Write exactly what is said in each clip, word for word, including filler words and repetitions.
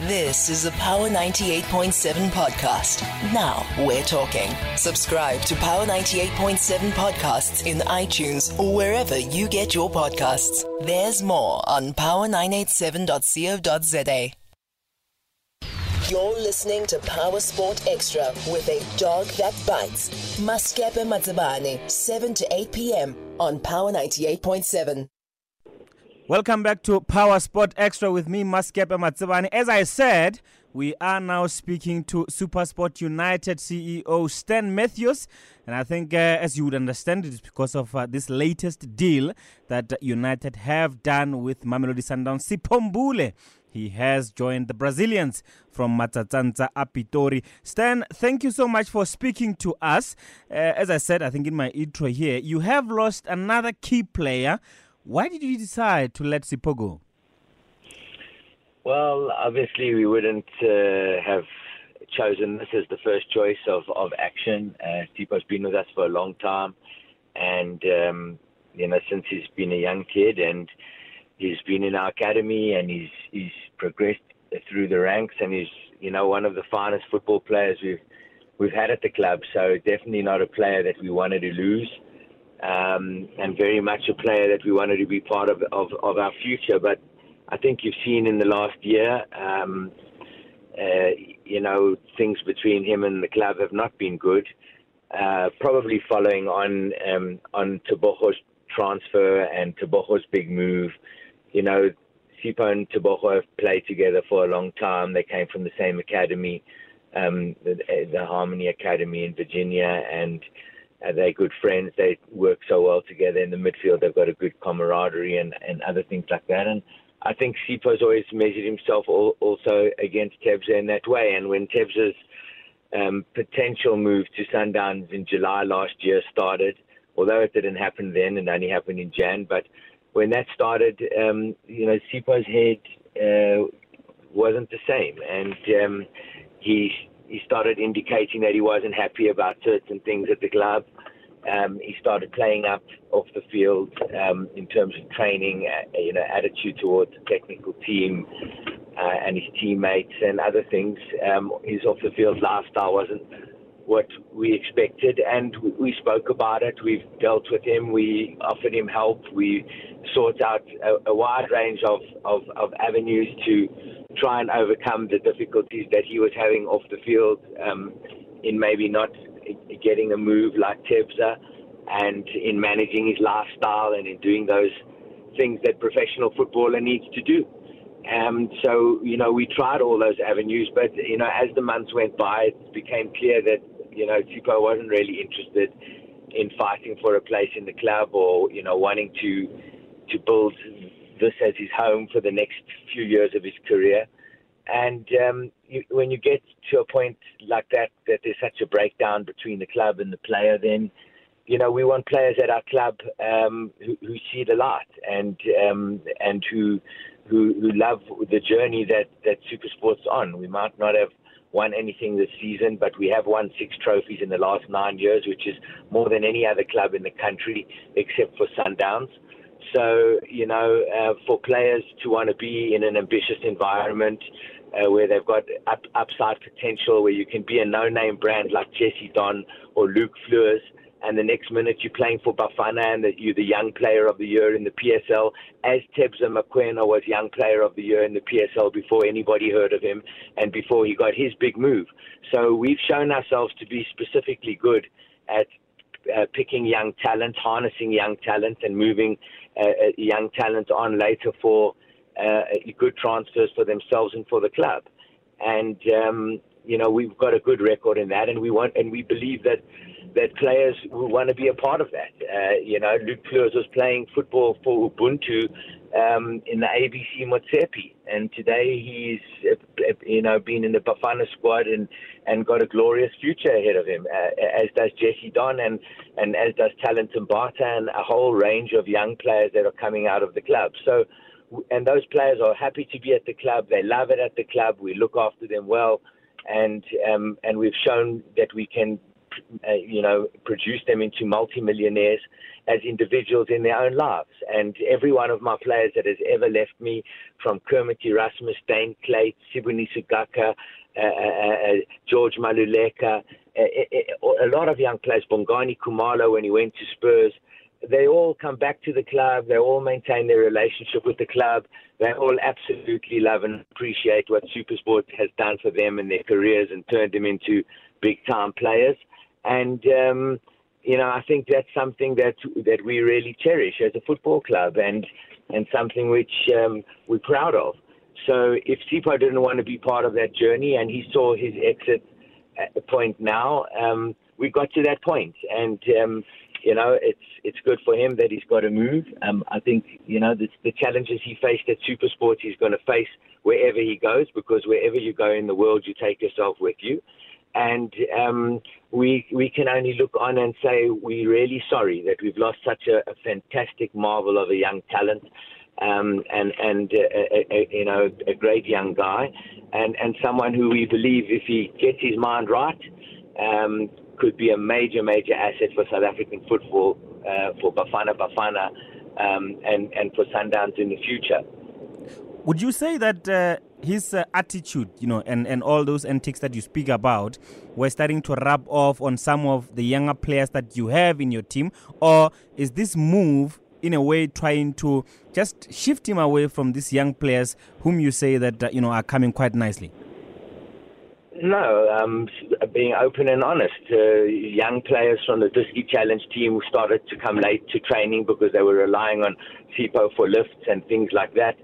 This is a Power ninety-eight point seven podcast. Now we're talking. Subscribe to Power ninety-eight point seven podcasts in iTunes or wherever you get your podcasts. There's more on power nine eight seven dot co dot za. You're listening to Power Sport Extra with a dog that bites. Maskepe Matsabane, seven to eight p.m. on Power ninety-eight point seven. Welcome back to Power Sport Extra with me, Maskepe Matsabane. As I said, we are now speaking to SuperSport United C E O Stan Matthews. And I think, uh, as you would understand, it is because of uh, this latest deal that United have done with Mamelodi Sundowns. Sipho Mbule, he has joined the Brazilians from Matsatsantsa Apitori. Stan, thank you so much for speaking to us. Uh, as I said, I think in my intro here, you have lost another key player. Why did you decide to let Sipho go? Well, obviously we wouldn't uh, have chosen this as the first choice of, of action. Uh, Sipho's been with us for a long time, and um, you know, since he's been a young kid, and he's been in our academy, and he's he's progressed through the ranks, and he's you know one of the finest football players we've we've had at the club. So definitely not a player that we wanted to lose. Um, and very much a player that we wanted to be part of, of, of our future. But I think you've seen in the last year, um, uh, you know, things between him and the club have not been good. Uh, probably following on um, on Tebogo's transfer and Tebogo's big move. You know, Sipho and Tebogo have played together for a long time. They came from the same academy, um, the, the Harmony Academy in Virginia, and Uh, they're good friends. They work so well together in the midfield. They've got a good camaraderie and, and other things like that. And I think Sipho's always measured himself all, also against Tebza in that way. And when Tebza's um, potential move to Sundowns in July last year started, although it didn't happen then and only happened in Jan, but when that started, um, you know, Sipho's head uh, wasn't the same. And um, he He started indicating that he wasn't happy about certain things at the club. Um, he started playing up off the field um, in terms of training, uh, you know, attitude towards the technical team uh, and his teammates and other things. Um, his off-the-field lifestyle wasn't what we expected, and we, we spoke about it. We've dealt with him. We offered him help. We sought out a, a wide range of, of, of avenues to try and overcome the difficulties that he was having off the field um, in maybe not getting a move like Tebza, and in managing his lifestyle and in doing those things that professional footballer needs to do. Um, so, you know, we tried all those avenues, but, you know, as the months went by, it became clear that, you know, Sipho wasn't really interested in fighting for a place in the club or, you know, wanting to to build this as his home for the next few years of his career. And um, you, when you get to a point like that, that there's such a breakdown between the club and the player, then, you know, we want players at our club um, who, who see the light and um, and who, who who love the journey that, that SuperSport's on. We might not have won anything this season, but we have won six trophies in the last nine years, which is more than any other club in the country except for Sundowns. So, you know, uh, for players to want to be in an ambitious environment uh, where they've got up, upside potential, where you can be a no-name brand like Jesse Don or Luke Fleurs, and the next minute you're playing for Bafana and that you're the young player of the year in the P S L, as Tebza Mokoena was young player of the year in the P S L before anybody heard of him and before he got his big move. So we've shown ourselves to be specifically good at uh, picking young talent, harnessing young talent and moving uh, young talent on later for uh, good transfers for themselves and for the club. And, um, you know, we've got a good record in that, and we want, and we believe that that players will want to be a part of that. Uh, you know, Luke Fleurs was playing football for Ubuntu um, in the A B C Motsepe, and today he's, uh, you know, been in the Bafana squad and, and got a glorious future ahead of him, uh, as does Jesse Don and, and as does Talent Mbata and a whole range of young players that are coming out of the club. So, and those players are happy to be at the club. They love it at the club. We look after them well, and um, and we've shown that we can uh, you know, produced them into multimillionaires as individuals in their own lives. And every one of my players that has ever left me, from Kermit Erasmus, Dane Clate, Sibuni Sugaka, uh, uh, George Maluleka, uh, a lot of young players, Bongani Kumalo when he went to Spurs, they all come back to the club. They all maintain their relationship with the club. They all absolutely love and appreciate what SuperSport has done for them in their careers and turned them into big-time players. And, um, you know, I think that's something that that we really cherish as a football club, and, and something which um, we're proud of. So if Sipho didn't want to be part of that journey and he saw his exit point now, um, we got to that point. And, um, you know, it's it's good for him that he's got to move. Um, I think, you know, the, the challenges he faced at SuperSport he's going to face wherever he goes, because wherever you go in the world, you take yourself with you. And um, we we can only look on and say we're really sorry that we've lost such a, a fantastic marvel of a young talent, um, and, and uh, a, a, you know, a great young guy, and, and someone who we believe, if he gets his mind right, um, could be a major, major asset for South African football, uh, for Bafana Bafana, um, and, and for Sundowns in the future. Would you say that uh, his uh, attitude, you know, and, and all those antics that you speak about were starting to rub off on some of the younger players that you have in your team? Or is this move, in a way, trying to just shift him away from these young players whom you say that, uh, you know, are coming quite nicely? No, um, being open and honest. Uh, young players from the Diski Challenge team started to come late to training because they were relying on Sipho for lifts and things like that,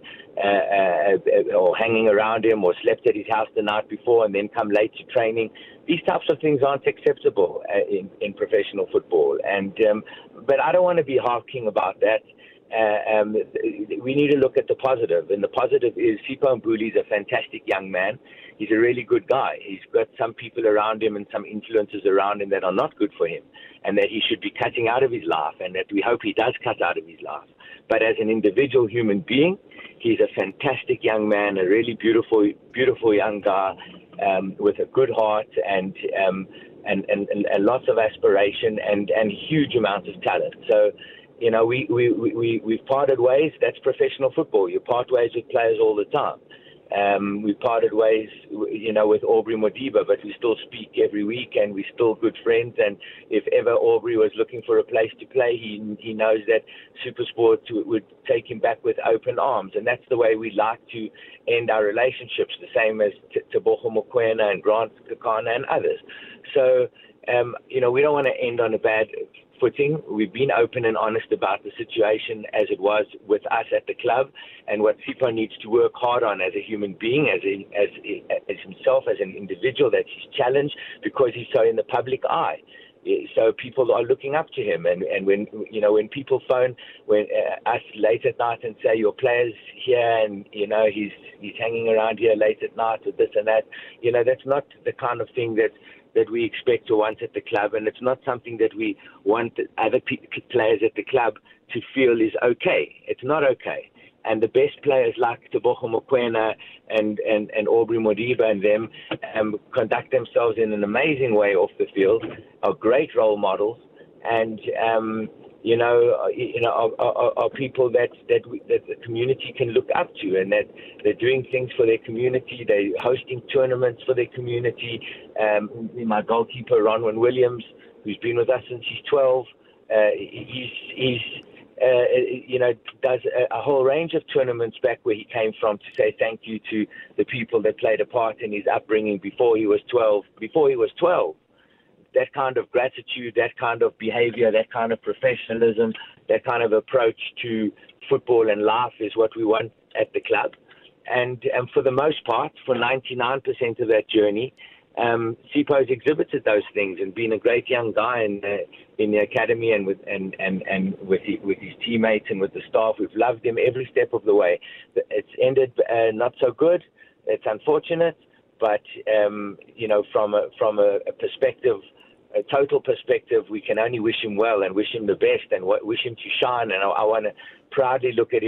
uh, uh, or hanging around him, or slept at his house the night before and then come late to training. These types of things aren't acceptable uh, in, in professional football. And um, but I don't want to be harking about that. Uh, um, we need to look at the positive, and the positive is Sipho Mbuli is a fantastic young man. He's a really good guy. He's got some people around him and some influences around him that are not good for him, and that he should be cutting out of his life, and that we hope he does cut out of his life. But as an individual human being, he's a fantastic young man, a really beautiful, beautiful young guy, um, with a good heart and, um, and, and, and, and lots of aspiration and, and huge amounts of talent. So, you know, we, we, we, we've parted ways. That's professional football. You part ways with players all the time. Um, we parted ways, you know, with Aubrey Modiba, but we still speak every week, and we're still good friends. And if ever Aubrey was looking for a place to play, he he knows that SuperSport would take him back with open arms. And that's the way we like to end our relationships, the same as Tebogo Mokoena and Grant Kakana and others. So, um, you know, we don't want to end on a bad footing. We've been open and honest about the situation as it was with us at the club, and what Sipho needs to work hard on as a human being, as a, as as himself, as an individual. That's his challenge, because he's so in the public eye. So people are looking up to him, and, and when you know when people phone when uh, us late at night and say your player's here, and you know he's he's hanging around here late at night or this and that, you know that's not the kind of thing that. that we expect or want at the club, and it's not something that we want other p- players at the club to feel is okay. It's not okay. And the best players like Tebogo Mokoena and, and, and Aubrey Modiba and them um, conduct themselves in an amazing way off the field, are great role models, and um, you know, you know, are, are, are people that that, we, that the community can look up to, and that they're doing things for their community. They're hosting tournaments for their community. Um, my goalkeeper, Ronwen Williams, who's been with us since he's twelve, uh, he's he's uh, you know does a, a whole range of tournaments back where he came from to say thank you to the people that played a part in his upbringing before he was twelve. Before he was twelve. That kind of gratitude, that kind of behavior, that kind of professionalism, that kind of approach to football and life is what we want at the club. And, and for the most part, for ninety-nine percent of that journey, um, Sipho's exhibited those things and been a great young guy in, uh, in the academy and with and, and, and with, the, with his teammates and with the staff. We've loved him every step of the way. It's ended uh, not so good. It's unfortunate. But, um, you know, from a, from a, a perspective, a total perspective, we can only wish him well and wish him the best and w- wish him to shine. And I, I want to proudly look at him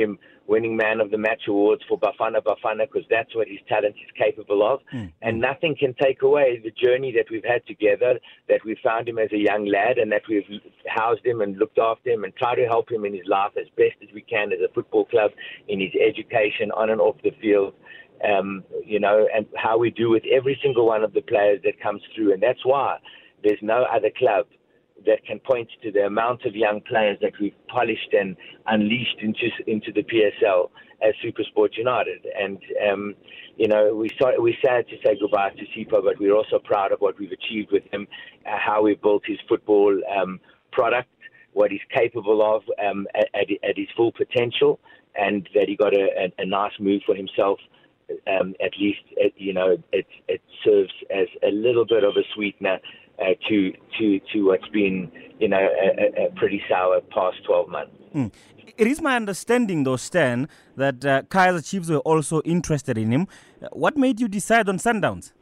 winning Man of the Match awards for Bafana Bafana because that's what his talent is capable of. Mm. And nothing can take away the journey that we've had together, that we found him as a young lad and that we've housed him and looked after him and tried to help him in his life as best as we can as a football club, in his education, on and off the field. Um, you know, and how we do with every single one of the players that comes through. And that's why there's no other club that can point to the amount of young players that we've polished and unleashed into into the P S L as SuperSport United. And, um, you know, we saw, we're sad to say goodbye to Sipho, but we're also proud of what we've achieved with him, uh, how we've built his football um, product, what he's capable of um, at, at his full potential, and that he got a, a, a nice move for himself. Um, at least, it, you know, it, it serves as a little bit of a sweetener uh, to to to what's been, you know, a, a pretty sour past twelve months. Mm. It is my understanding, though, Stan, that uh, Kaizer Chiefs were also interested in him. What made you decide on Sundowns?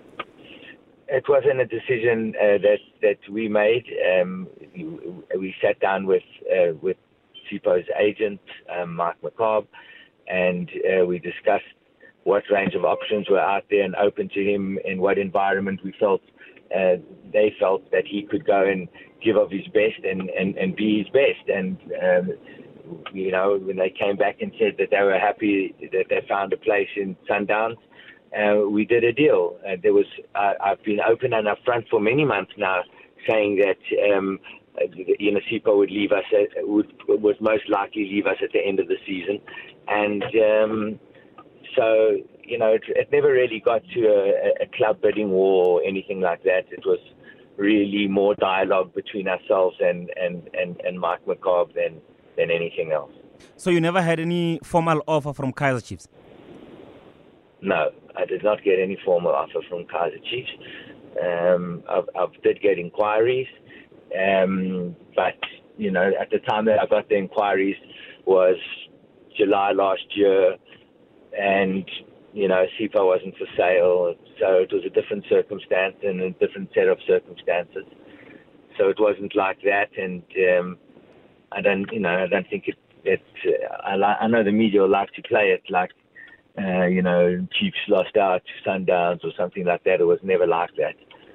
It wasn't a decision uh, that that we made. Um, we sat down with uh, with Sipho's agent, um, Mike McCabe, and uh, we discussed what range of options were out there and open to him, in what environment we felt uh, they felt that he could go and give of his best and, and, and be his best. And, um, you know, when they came back and said that they were happy that they found a place in Sundowns, uh, we did a deal. Uh, there was uh, I've been open and upfront for many months now, saying that um, you know, Sipho would leave us, at, would would most likely leave us at the end of the season, and um, so you know, it, it never really got to a, a club bidding war or anything like that. It was really more dialogue between ourselves and and, and, and Mike McCabe than than anything else. So you never had any formal offer from Kaizer Chiefs? No, I did not get any formal offer from Kaizer Chiefs. Um, I, I did get inquiries, um, but you know, at the time that I got the inquiries was July last year, and you know, Sipho wasn't for sale, so it was a different circumstance and a different set of circumstances. So it wasn't like that, and um, I don't, you know, I don't think it. it uh, I, li- I know the media will like to play it like, uh, you know, Chiefs lost out to Sundowns or something like that. It was never like that.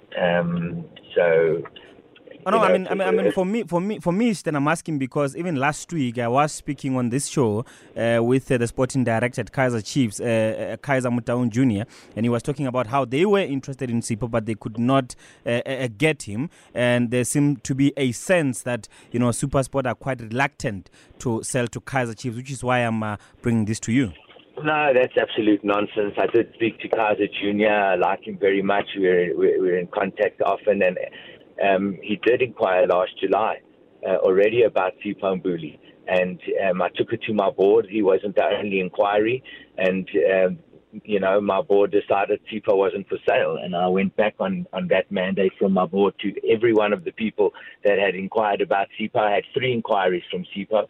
Um, so. Oh, no, I mean, I mean, I mean, for me, for me, for me, Stan, I'm asking because even last week I was speaking on this show uh, with uh, the sporting director at Kaizer Chiefs, uh, uh, Kaizer Motaung Junior, and he was talking about how they were interested in Sipho, but they could not uh, uh, get him, and there seemed to be a sense that you know SuperSport are quite reluctant to sell to Kaizer Chiefs, which is why I'm uh, bringing this to you. No, that's absolute nonsense. I did speak to Kaizer Junior I like him very much. We're we're in contact often, and. Um, he did inquire last July uh, already about Sipho Mbuli, and um, I took it to my board. He wasn't the only inquiry, and um, you know, my board decided Sipho wasn't for sale, and I went back on, on that mandate from my board to every one of the people that had inquired about Sipho. I had three inquiries from Sipho,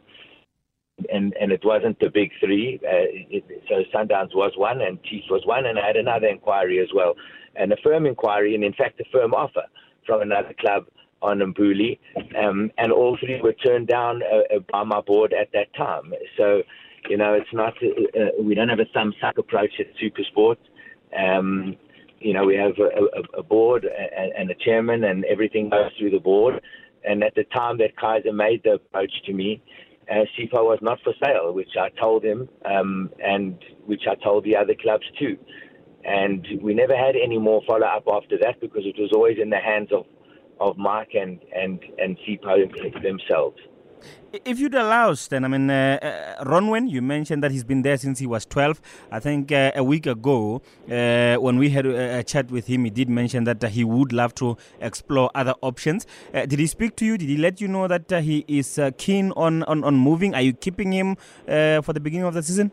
and and it wasn't the big three. Uh, it, so Sundowns was one, and Chiefs was one, and I had another inquiry as well, and a firm inquiry, and in fact a firm offer from another club on Mbuli, um, and all three were turned down uh, by my board at that time. So, you know, it's not, uh, we don't have a thumb suck approach at SuperSport. Um, you know, we have a, a, a board and, and a chairman, and everything goes through the board. And at the time that Kaizer made the approach to me, uh, Sipho was not for sale, which I told him, um, and which I told the other clubs too. And we never had any more follow-up after that because it was always in the hands of, of Mike and, and, and Sipho themselves. If you'd allow, Stan, I mean, uh, uh, Ronwen, you mentioned that he's been there since he was twelve. I think uh, a week ago, uh, when we had a, a chat with him, he did mention that uh, he would love to explore other options. Uh, did he speak to you? Did he let you know that uh, he is uh, keen on, on, on moving? Are you keeping him uh, for the beginning of the season?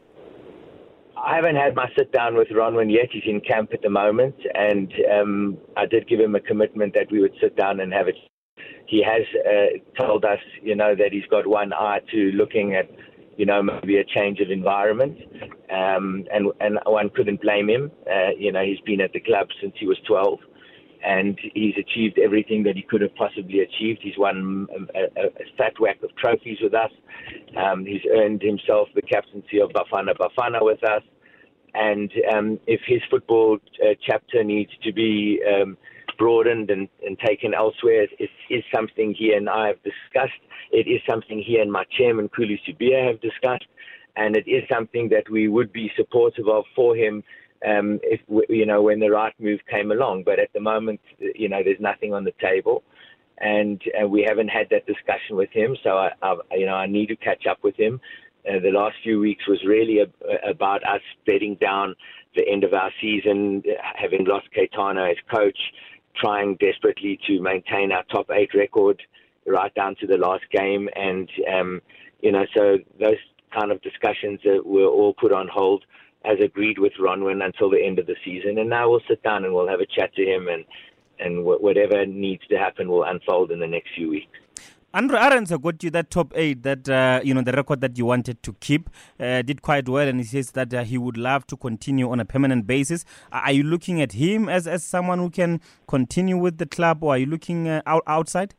I haven't had my sit down with Ronwen yet. He's in camp at the moment, and um, I did give him a commitment that we would sit down and have it. He has uh, told us, you know, that he's got one eye to looking at, you know, maybe a change of environment, um, and and one couldn't blame him. Uh, you know, he's been at the club since he was twelve, and he's achieved everything that he could have possibly achieved. He's won a, a, a fat whack of trophies with us. Um, he's earned himself the captaincy of Bafana Bafana with us. And um, if his football uh, chapter needs to be um, broadened and, and taken elsewhere, it is something he and I have discussed. It is something he and my chairman, Khulu Sibia, have discussed. And it is something that we would be supportive of for him um, if you know when the right move came along. But at the moment, you know, there's nothing on the table, and uh, we haven't had that discussion with him. So I, I, you know, I need to catch up with him. Uh, the last few weeks was really a, about us bedding down the end of our season, having lost Caetano as coach, trying desperately to maintain our top eight record right down to the last game, and um, you know, so those kind of discussions uh, were all put on hold, as agreed with Ronwen, until the end of the season. And now we'll sit down and we'll have a chat to him, and and w- whatever needs to happen will unfold in the next few weeks. Andre Arendse got you that top eight, that uh, you know the record that you wanted to keep. Uh, did quite well, and he says that uh, he would love to continue on a permanent basis. Are you looking at him as, as someone who can continue with the club, or are you looking uh, out, outside?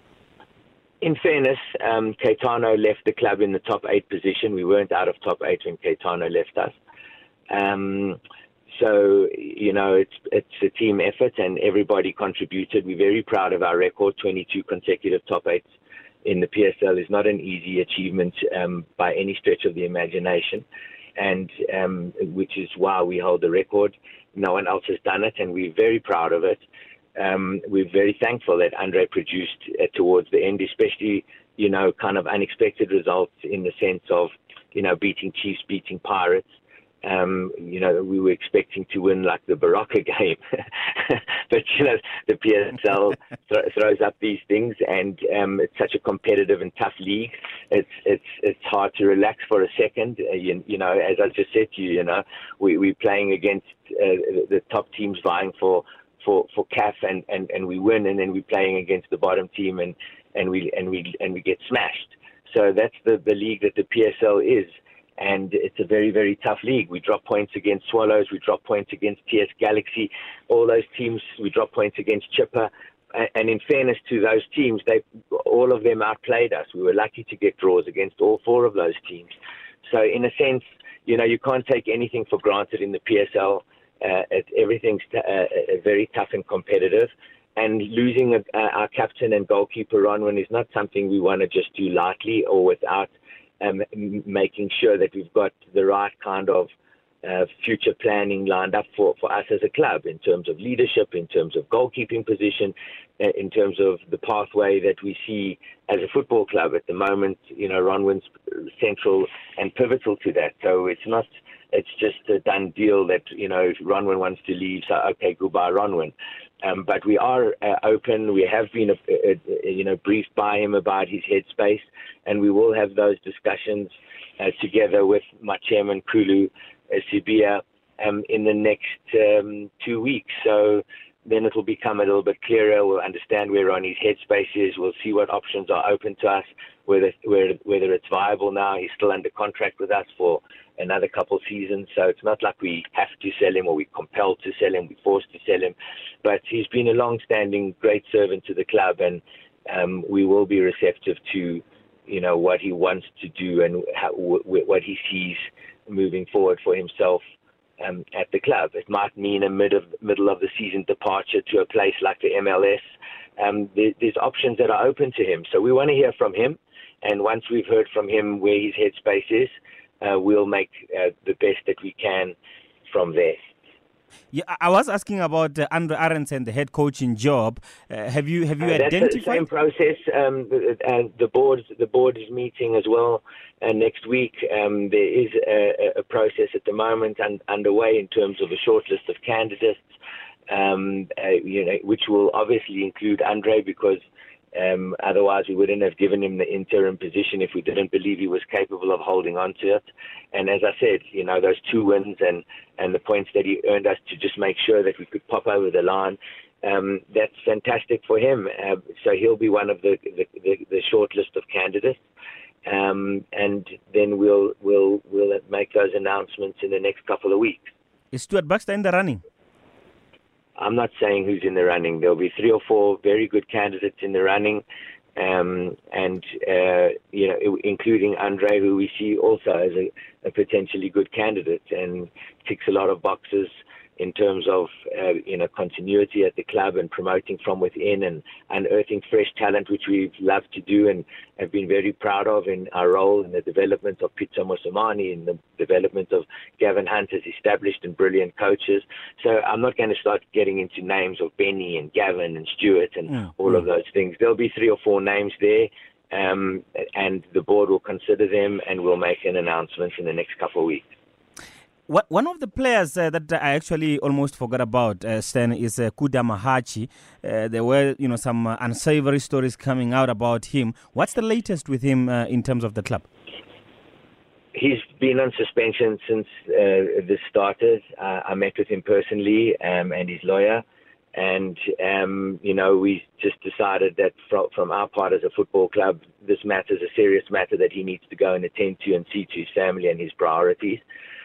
In fairness, um, Caetano left the club in the top eight position. We weren't out of top eight when Caetano left us. Um, so, you know, it's it's a team effort and everybody contributed. We're very proud of our record. twenty-two consecutive top eights in the P S L is not an easy achievement um, by any stretch of the imagination, and um, which is why we hold the record. No one else has done it, and we're very proud of it. Um, we're very thankful that Andre produced uh, towards the end, especially, you know, kind of unexpected results in the sense of, you know, beating Chiefs, beating Pirates. Um, you know, we were expecting to win like the Baraka game. But, you know, the P S L th- throws up these things, and um, it's such a competitive and tough league. It's it's it's hard to relax for a second. Uh, you, you know, as I just said to you, you know, we, we're playing against uh, the top teams vying for for for C A F, and, and, and we win, and then we're playing against the bottom team, and, and we and we and we get smashed. So that's the, the league that the P S L is, and it's a very, very tough league. We drop points against Swallows, we drop points against T S Galaxy, all those teams. We drop points against Chipper, and in fairness to those teams, they all of them outplayed us. We were lucky to get draws against all four of those teams. So in a sense, you know, you can't take anything for granted in the P S L. Uh, it, everything's t- uh, very tough and competitive, and losing a, uh, our captain and goalkeeper Ronwen is not something we want to just do lightly or without um, m- making sure that we've got the right kind of uh, future planning lined up for, for us as a club in terms of leadership, in terms of goalkeeping position, uh, in terms of the pathway that we see as a football club at the moment. You know, Ronwen's central and pivotal to that. So it's not It's just a done deal that, you know, if Ronwen wants to leave, so okay, goodbye, Ronwen. Um, but we are uh, open. We have been, uh, uh, you know, briefed by him about his headspace, and we will have those discussions uh, together with my chairman, Khulu uh, Sibia, um, in the next um, two weeks. So then it will become a little bit clearer. We'll understand where Ronnie's headspace is. We'll see what options are open to us, whether whether, whether it's viable now. He's still under contract with us for another couple of seasons, so it's not like we have to sell him or we're compelled to sell him, we're forced to sell him. But he's been a long-standing great servant to the club, and um, we will be receptive to, you know, what he wants to do and how, w- what he sees moving forward for himself um, at the club. It might mean a mid of, middle of the season departure to a place like the M L S. Um, there, there's options that are open to him, so we want to hear from him, and once we've heard from him where his headspace is, Uh, we'll make uh, the best that we can from there. Yeah, I was asking about uh, Andre Arendse and the head coaching job. Uh, have you have you uh, identified? That's the same process. Um, and the board the board is meeting as well uh, next week. Um, there is a, a process at the moment un- underway in terms of a short list of candidates, um, uh, you know, which will obviously include Andre, because Um, otherwise, we wouldn't have given him the interim position if we didn't believe he was capable of holding on to it. And as I said, you know, those two wins and, and the points that he earned us to just make sure that we could pop over the line, um, that's fantastic for him. Uh, so he'll be one of the, the, the, the short list of candidates. Um, and then we'll, we'll, we'll make those announcements in the next couple of weeks. Is Stuart Baxter in the running? I'm not saying who's in the running. There'll be three or four very good candidates in the running, um, and uh, you know, including Andre, who we see also as a, a potentially good candidate and ticks a lot of boxes in terms of uh, you know, continuity at the club and promoting from within and unearthing fresh talent, which we've loved to do and have been very proud of in our role in the development of Pitso Mosamani, in the development of Gavin Hunt as established and brilliant coaches. So I'm not going to start getting into names of Benny and Gavin and Stuart and mm. all of those things. There'll be three or four names there, um, and the board will consider them and we'll make an announcement in the next couple of weeks. One of the players uh, that I actually almost forgot about, uh, Stan, is uh, Kuda Mahachi. Uh, there were, you know, some uh, unsavory stories coming out about him. What's the latest with him uh, in terms of the club? He's been on suspension since uh, this started. Uh, I met with him personally um, and his lawyer. And, um, you know, we just decided that from, from our part as a football club, this matter is a serious matter that he needs to go and attend to and see to his family and his priorities.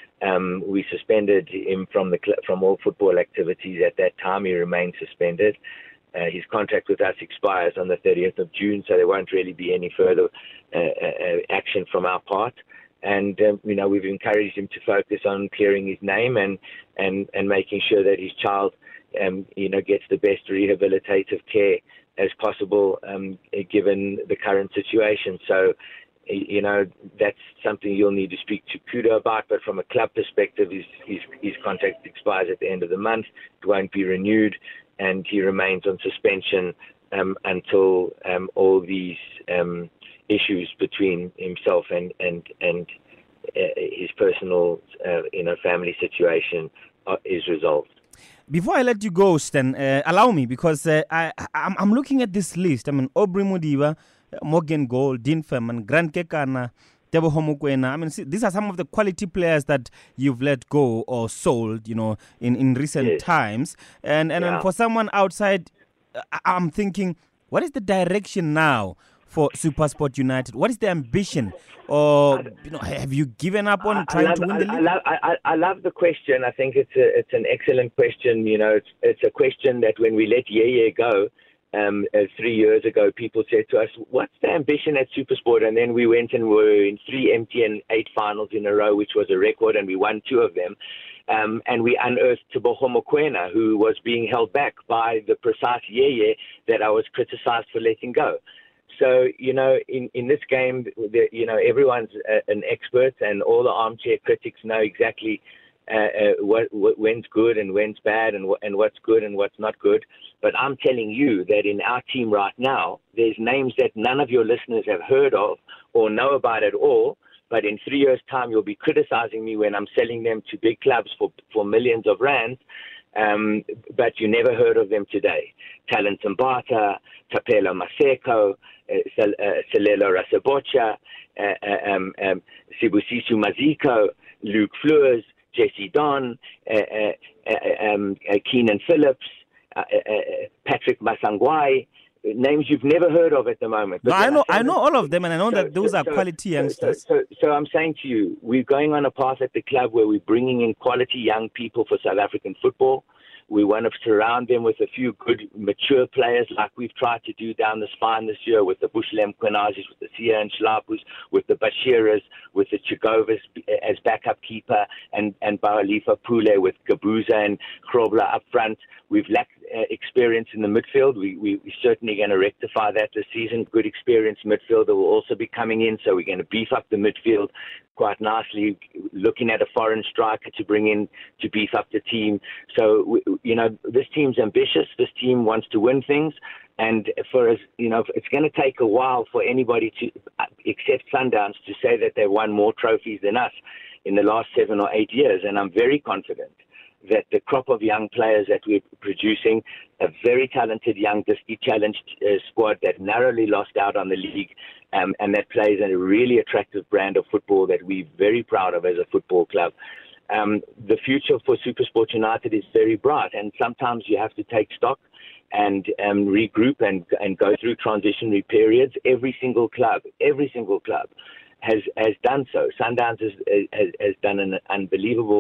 Um, we suspended him from the cl- from all football activities at that time. He remained suspended. Uh, his contract with us expires on the thirtieth of June, so there won't really be any further uh, uh, action from our part. And, um, you know, we've encouraged him to focus on clearing his name and, and, and making sure that his child, um, you know, gets the best rehabilitative care as possible, um, given the current situation. So, you know, that's something you'll need to speak to Kuda about, but from a club perspective, his, his, his contract expires at the end of the month. It won't be renewed, and he remains on suspension um, until um, all these um, issues between himself and, and, and uh, his personal, uh, you know, family situation are, is resolved. Before I let you go, Stan, uh, allow me, because uh, I, I'm, I'm looking at this list. I mean, Aubrey Mudiba, Morgan Gold, Dean Furman, Grant Kekana, Teboho Mokoena. I mean, see, these are some of the quality players that you've let go or sold, you know, in, in recent yes. times. And and, yeah. and for someone outside, I'm thinking, what is the direction now for SuperSport United? What is the ambition? Or, you know, have you given up on I, trying I love, to win I, the league? I love, I, I love the question. I think it's a, it's an excellent question. You know, it's, it's a question that when we let Yeye go, Um, uh, three years ago, people said to us, what's the ambition at SuperSport? And then we went and were in three M T N eight finals in a row, which was a record, and we won two of them. Um, and we unearthed Teboho Mokoena, who was being held back by the precise Yeye that I was criticized for letting go. So, you know, in, in this game, the, you know, everyone's a, an expert, and all the armchair critics know exactly Uh, uh, what, what, when's good and when's bad and, and what's good and what's not good. But I'm telling you that in our team right now, there's names that none of your listeners have heard of or know about at all. But in three years' time, you'll be criticizing me when I'm selling them to big clubs for, for millions of rands. Um, but you never heard of them today. Talent Mbata, Tapelo Maseko, uh, Selelo Rasabocha, uh, um, um, Sibusiso Maziko, Luke Fleurs, Jesse Don, uh, uh, uh, um, uh, Keenan Phillips, uh, uh, Patrick Masangwai, names you've never heard of at the moment. No, I know, I know all of them, and I know so, that those so, are so, quality youngsters. So, so, so I'm saying to you, we're going on a path at the club where we're bringing in quality young people for South African football. We want to surround them with a few good, mature players like we've tried to do down the spine this year with the Bushlem Quinazis, with the Sia and Shlapus, with the Bashiras, with the Chigovas as backup keeper, and, and Baalifa Pule with Gabuza and Krobla up front. We've lacked uh, experience in the midfield. We, we, we're certainly going to rectify that this season. Good experienced midfielder will also be coming in, so we're going to beef up the midfield quite nicely, looking at a foreign striker to bring in to beef up the team. So, we, you know, this team's ambitious. This team wants to win things. And for us, you know, it's going to take a while for anybody to, except Sundowns, to say that they've won more trophies than us in the last seven or eight years. And I'm very confident that the crop of young players that we're producing, a very talented young Diski Challenge uh, squad that narrowly lost out on the league, um, and that plays a really attractive brand of football that we're very proud of as a football club. Um, the future for SuperSport United is very bright, and sometimes you have to take stock and um, regroup and, and go through transitionary periods. Every single club, every single club has, has done so. Sundowns has, has, has done an unbelievable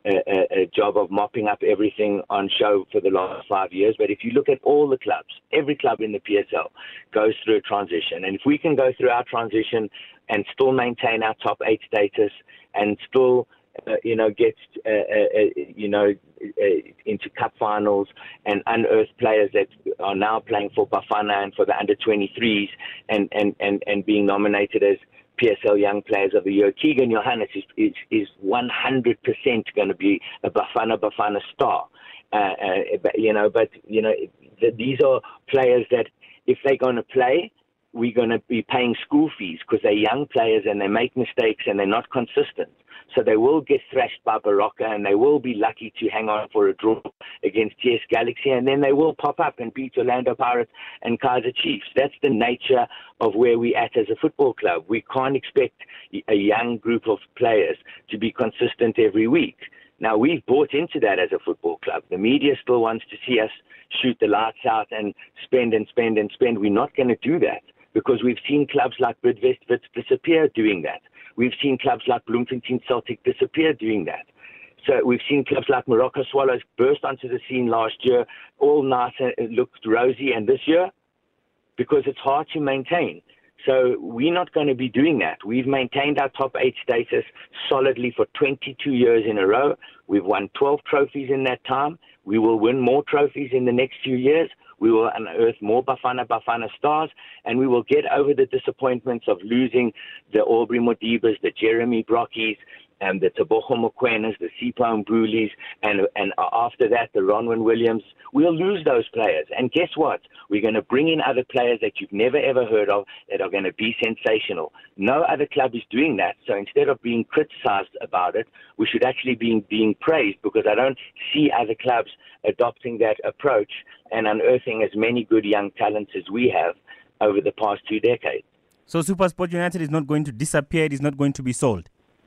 a, a, a job of mopping up everything on show for the last five years. But if you look at all the clubs, every club in the P S L goes through a transition. And if we can go through our transition and still maintain our top eight status and still, uh, you know, get, uh, uh, you know, uh, into cup finals and unearth players that are now playing for Bafana and for the under twenty-threes and, and, and, and being nominated as P S L Young Players of the Year. Keegan Johannes is, is, is one hundred percent going to be a Bafana Bafana star. Uh, uh, but, you know, but, you know, th- these are players that if they're going to play, we're going to be paying school fees because they're young players and they make mistakes and they're not consistent. So they will get thrashed by Baroka and they will be lucky to hang on for a draw against T S Galaxy, and then they will pop up and beat Orlando Pirates and Kaizer Chiefs. That's the nature of where we're at as a football club. We can't expect a young group of players to be consistent every week. Now, we've bought into that as a football club. The media still wants to see us shoot the lights out and spend and spend and spend. We're not going to do that because we've seen clubs like Bidvest Wits disappear doing that. We've seen clubs like Bloemfontein Celtic disappear doing that. So we've seen clubs like Morocco Swallows burst onto the scene last year, all nice and looked rosy, and this year, because it's hard to maintain. So we're not going to be doing that. We've maintained our top eight status solidly for twenty-two years in a row. We've won twelve trophies in that time. We will win more trophies in the next few years. We will unearth more Bafana Bafana stars, and we will get over the disappointments of losing the Aubrey Modibas, the Jeremy Brockies, and the Tebogo Mokwenas, the Sipho Mbrulis, and and after that, the Ronwin Williams. We'll lose those players. And guess what? We're going to bring in other players that you've never, ever heard of that are going to be sensational. No other club is doing that. So instead of being criticized about it, we should actually be being praised, because I don't see other clubs adopting that approach and unearthing as many good young talents as we have over the past two decades. So SuperSport United is not going to disappear. It is not going to be sold.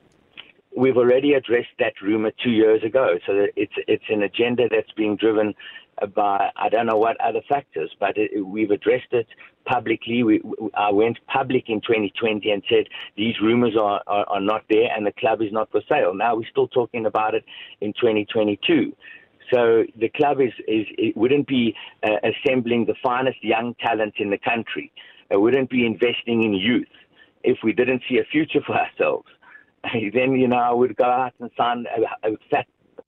We've already addressed that rumor two years ago. So it's it's an agenda that's being driven by, I don't know what other factors, but it, we've addressed it publicly. We, I went public in twenty twenty and said these rumors are, are, are not there and the club is not for sale. Now we're still talking about it in twenty twenty-two. So the club is, is it wouldn't be uh, assembling the finest young talent in the country. It wouldn't be investing in youth if we didn't see a future for ourselves. Then, you know, I would go out and sign a, a fat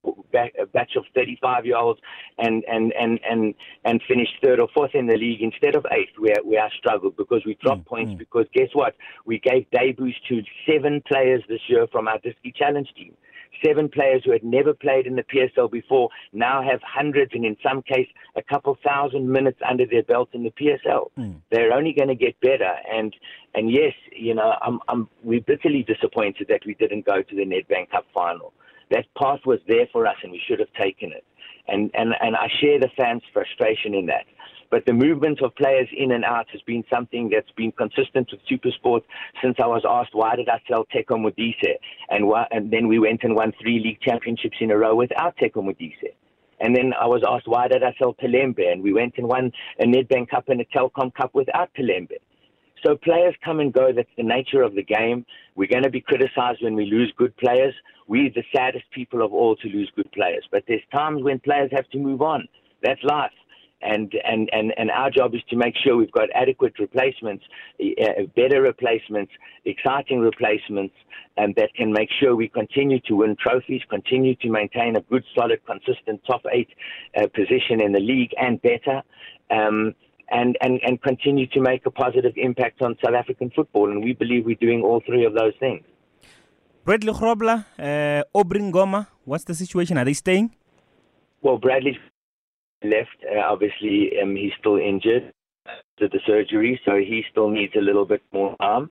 a batch of thirty-five-year-olds and, and, and, and, and finish third or fourth in the league instead of eighth, where, where I struggled because we dropped mm, points mm. because guess what? We gave debuts to seven players this year from our Diski Challenge team. Seven players who had never played in the P S L before now have hundreds and in some case a couple thousand minutes under their belt in the P S L. Mm. They're only going to get better. And and yes, you know, I'm, I'm, we're bitterly disappointed that we didn't go to the Nedbank Cup final. That path was there for us and we should have taken it. And, and, and I share the fans' frustration in that. But the movement of players in and out has been something that's been consistent with SuperSport since I was asked, why did I sell Teko Modise? And, why, and then we went and won three league championships in a row without Teko Modise. And then I was asked, why did I sell Pelembe? And we went and won a Nedbank Cup and a Telkom Cup without Pelembe. So players come and go. That's the nature of the game. We're going to be criticized when we lose good players. We're the saddest people of all to lose good players. But there's times when players have to move on. That's life. And, and, and, and our job is to make sure we've got adequate replacements, uh, better replacements, exciting replacements, and that can make sure we continue to win trophies, continue to maintain a good, solid, consistent top eight uh, position in the league and better, um, and, and, and continue to make a positive impact on South African football. And we believe we're doing all three of those things. Bradley Grobler, uh, Aubrey Ngoma, what's the situation? Are they staying? Well, Bradley's left. Uh, obviously, um, he's still injured to the surgery, so he still needs a little bit more time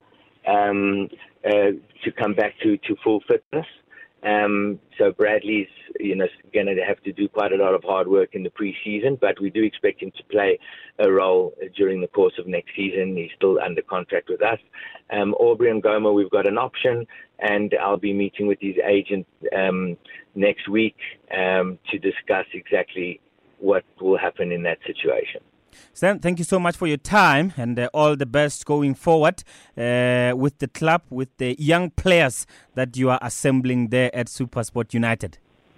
um, uh, to come back to, to full fitness. Um, so Bradley's, you know, going to have to do quite a lot of hard work in the preseason, but we do expect him to play a role during the course of next season. He's still under contract with us. Um, Aubrey Ngoma, we've got an option, and I'll be meeting with his agent um, next week um, to discuss exactly what will happen in that situation. Stan, thank you so much for your time, and uh, all the best going forward uh, with the club, with the young players that you are assembling there at SuperSport United.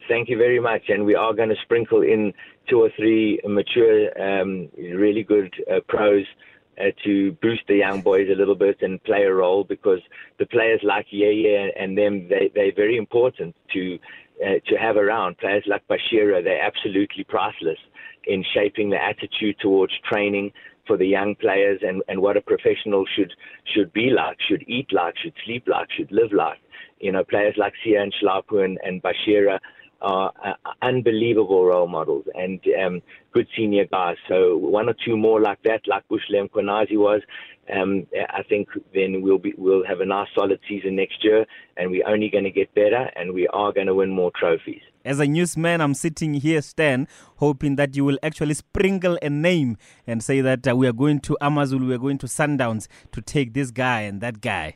Thank you very much. And we are going to sprinkle in two or three mature, um, really good uh, pros uh, to boost the young boys a little bit and play a role, because the players like Yeye and them, they, they're very important to uh, to have around. Players like Bashira, they're absolutely priceless in shaping the attitude towards training for the young players, and, and what a professional should should be like, should eat like, should sleep like, should live like. You know, players like Sia and Schlapu and, and Bashira are uh, unbelievable role models and um, good senior guys. So one or two more like that, like Bushle Mkhwanazi was, um, I think then we'll be we'll have a nice solid season next year, and we're only going to get better, and we are going to win more trophies. As a newsman, I'm sitting here, Stan, hoping that you will actually sprinkle a name and say that uh, we are going to Amazulu, we are going to Sundowns to take this guy and that guy.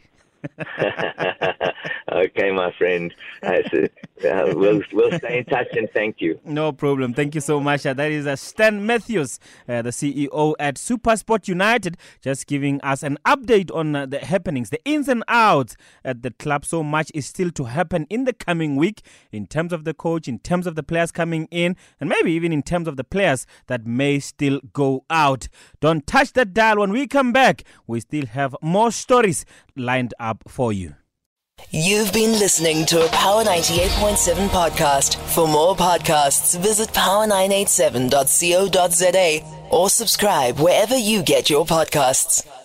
Okay, my friend. Uh, so, uh, we'll, we'll stay in touch, and thank you. No problem. Thank you so much. Uh, that is uh, Stan Matthews, uh, the C E O at SuperSport United, just giving us an update on uh, the happenings, the ins and outs at the club. So much is still to happen in the coming week in terms of the coach, in terms of the players coming in, and maybe even in terms of the players that may still go out. Don't touch that dial. When we come back, we still have more stories lined up for you. You've been listening to a Power ninety-eight point seven podcast. For more podcasts, visit power nine eight seven dot co dot za or subscribe wherever you get your podcasts.